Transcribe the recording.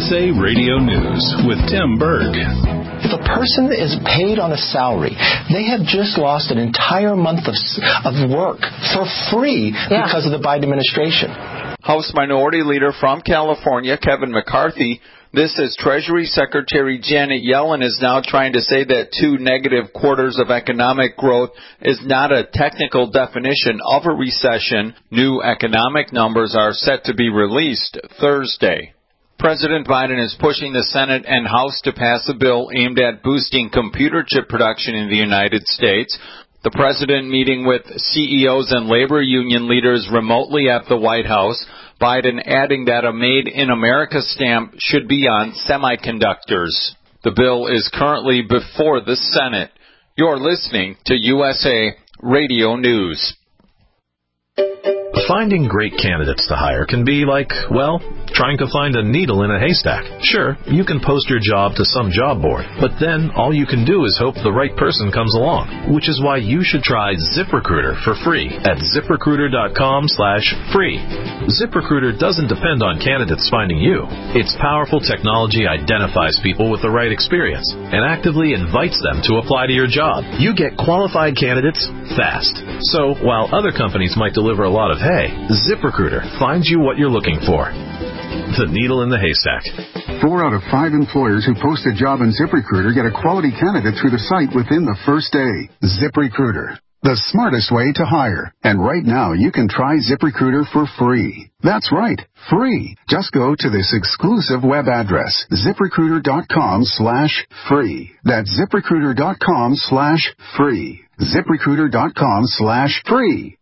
USA Radio News with Tim Berg. If a person is paid on a salary, they have just lost an entire month of work for free because of the Biden administration. House Minority Leader from California, Kevin McCarthy, this as Treasury Secretary Janet Yellen is now trying to say that 2 negative quarters of economic growth is not a technical definition of a recession. New economic numbers are set to be released Thursday. President Biden is pushing the Senate and House to pass a bill aimed at boosting computer chip production in the United States. The president meeting with CEOs and labor union leaders remotely at the White House. Biden adding that a Made in America stamp should be on semiconductors. The bill is currently before the Senate. You're listening to USA Radio News. Finding great candidates to hire can be like, well, trying to find a needle in a haystack. Sure, you can post your job to some job board, but then all you can do is hope the right person comes along, which is why you should try ZipRecruiter for free at ZipRecruiter.com/free. ZipRecruiter doesn't depend on candidates finding you. Its powerful technology identifies people with the right experience and actively invites them to apply to your job. You get qualified candidates fast. So while other companies might deliver a lot of hay, ZipRecruiter finds you what you're looking for. The needle in the haystack. 4 out of 5 employers who post a job in ZipRecruiter get a quality candidate through the site within the first day. ZipRecruiter, the smartest way to hire. And right now, you can try ZipRecruiter for free. That's right, free. Just go to this exclusive web address, ZipRecruiter.com/free. That's ZipRecruiter.com/free. ZipRecruiter.com/free.